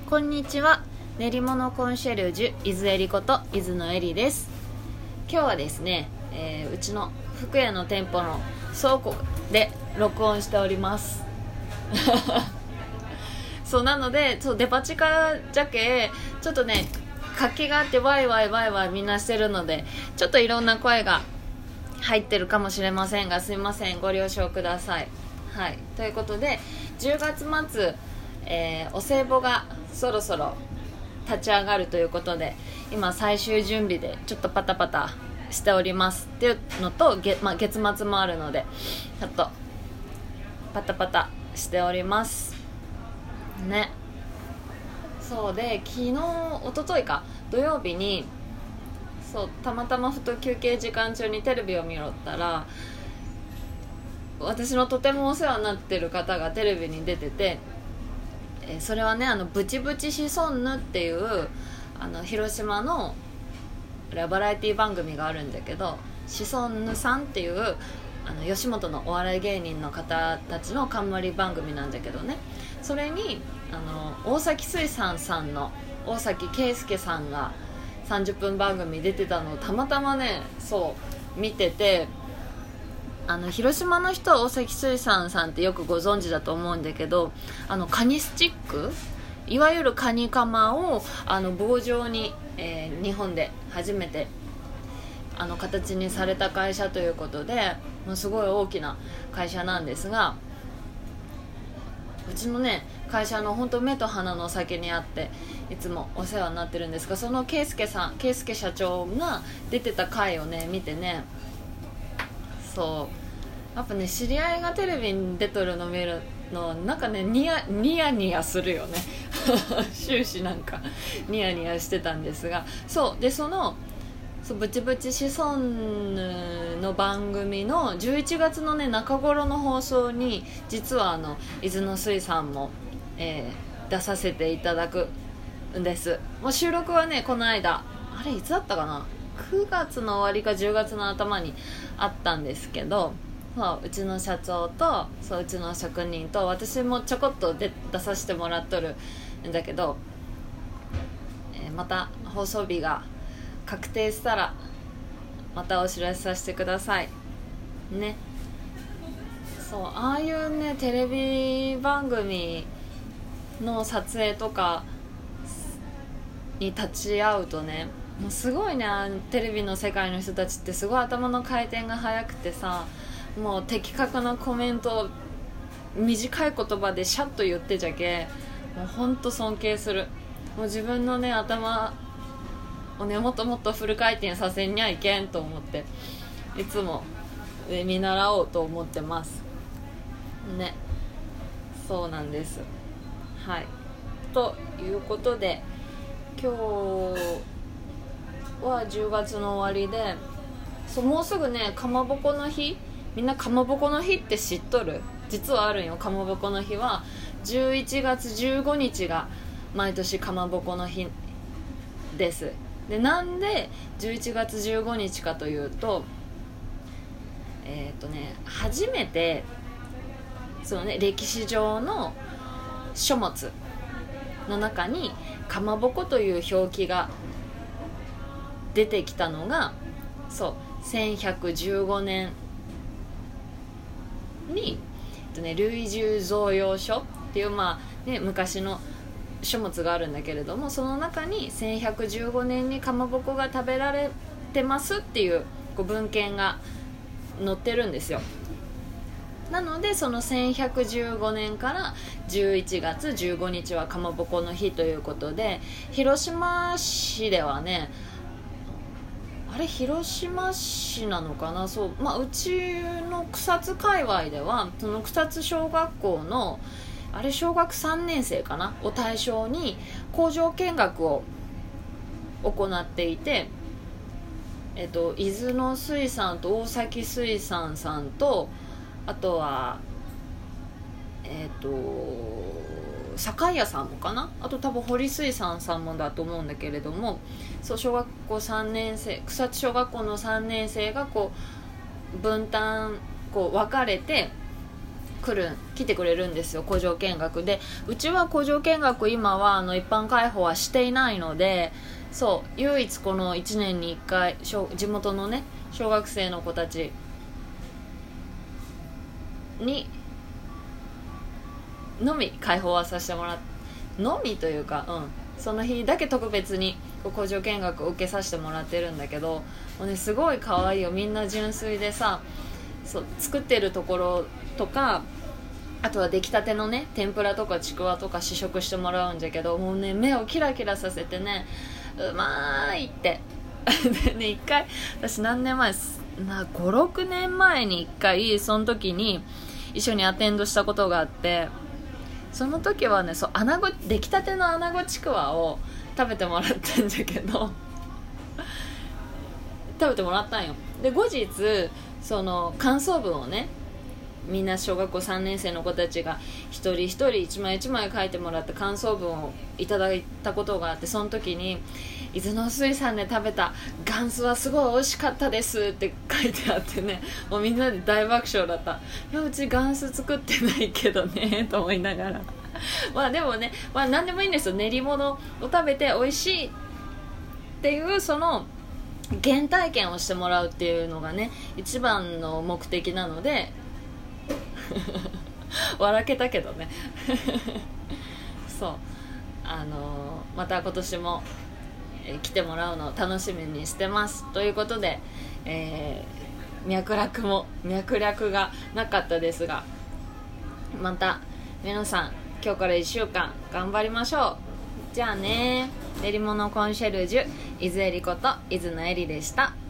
こんにちは。練り物コンシェルジュ伊豆えりこと伊豆のえりです。今日はですね、うちの福屋の店舗の倉庫で録音しておりますそうなので、デパ地下じゃけちょっとね活気があってワイワイみんなしてるので、ちょっといろんな声が入ってるかもしれませんが、すいません、ご了承ください。はい、ということで10月末、お歳暮がそろそろ立ち上がるということで、今最終準備でちょっとパタパタしておりますっていうのと、月末もあるのでちょっとパタパタしておりますね。そうで、昨日一昨日か土曜日にたまたまふと休憩時間中にテレビを見ろったら、私のとてもお世話になってる方がテレビに出てて、それはね、ブチブチシソンヌっていう広島のバラエティ番組があるんだけど、シソンヌさんっていう吉本のお笑い芸人の方たちの冠番組なんだけどね、それに大崎水産さんの大崎圭介さんが30分番組出てたのをたまたまね見てて、広島の人は大崎水産さんってよくご存知だと思うんだけど、カニスチック、いわゆるカニカマを棒状に、日本で初めて形にされた会社ということで、すごい大きな会社なんですが、うちのね会社の本当目と鼻の先にあっていつもお世話になってるんですが、その圭介社長が出てた回をね見てね、やっぱね、知り合いがテレビに出とるの見るのなんかねニヤニヤするよね終始なんかニヤニヤしてたんですが、でブチブチシソンヌの番組の11月のね中頃の放送に、実は伊豆の水産も、出させていただくんです。もう収録はねこの間、あれいつだったかな、9月の終わりか10月の頭にあったんですけど、うちの社長とうちの職人と私もちょこっと出させてもらっとるんだけど、また放送日が確定したらまたお知らせさせてくださいね。ああいうねテレビ番組の撮影とかに立ち会うとね、もうすごいね、テレビの世界の人たちってすごい頭の回転が速くてさ、もう的確なコメントを短い言葉でシャッと言ってじゃけ、もうほんと尊敬する。もう自分のね頭をねもっとフル回転させんにはいけんと思って、いつも見習おうと思ってますね。そうなんです。はい、ということで今日は10月の終わりで、もうすぐねかまぼこの日、みんなかまぼこの日って知っとる？実はあるんよ。かまぼこの日は11月15日が毎年かまぼこの日です。で、なんで11月15日かというと、初めて歴史上の書物の中にかまぼこという表記が出てきたのが1115年に、類従贈用書っていう、昔の書物があるんだけれども、その中に1115年にかまぼこが食べられてますっていう文献が載ってるんですよ。なのでその1115年から11月15日はかまぼこの日ということで、広島市ではね、広島市なのかな、うちの草津界隈ではその草津小学校の小学3年生かなを対象に工場見学を行っていて、伊豆の水産と大崎水産さんと、あとは酒屋さんもかな、あと多分堀水産さんもだと思うんだけれども、小学校3年生、草津小学校の3年生が分担分かれて来てくれるんですよ、工場見学で。うちは工場見学今は一般開放はしていないので、そう唯一この1年に1回地元のね小学生の子たちにのみ開放はさせてもらってのみというか、その日だけ特別に工場見学を受けさせてもらってるんだけど、もうねすごい可愛いよ。みんな純粋でさ、そう作ってるところとか、あとは出来たてのね天ぷらとかちくわとか試食してもらうんじゃけど、もうね目をキラキラさせてね、うまーいってでね、一回私何年前5、6年前に一回その時に一緒にアテンドしたことがあって、その時はね出来たての穴子ちくわを食べてもらったんじゃけど食べてもらったんよ。で後日その感想文をね、みんな小学校3年生の子たちが一人一人一枚一枚書いてもらった感想文をいただいたことがあって、その時に伊豆の水産で食べたガンスはすごい美味しかったですって書いてあってね、もうみんなで大爆笑だった。いやうちガンス作ってないけどねと思いながらまあでもね、何でもいいんですよ。練り物を食べて美味しいっていうその原体験をしてもらうっていうのがね一番の目的なので笑けたけどねそうまた今年も、来てもらうのを楽しみにしてますということで、脈絡がなかったですが、また皆さん今日から1週間頑張りましょう。じゃあね。練り物コンシェルジュ伊豆えりこと伊豆のえりでした。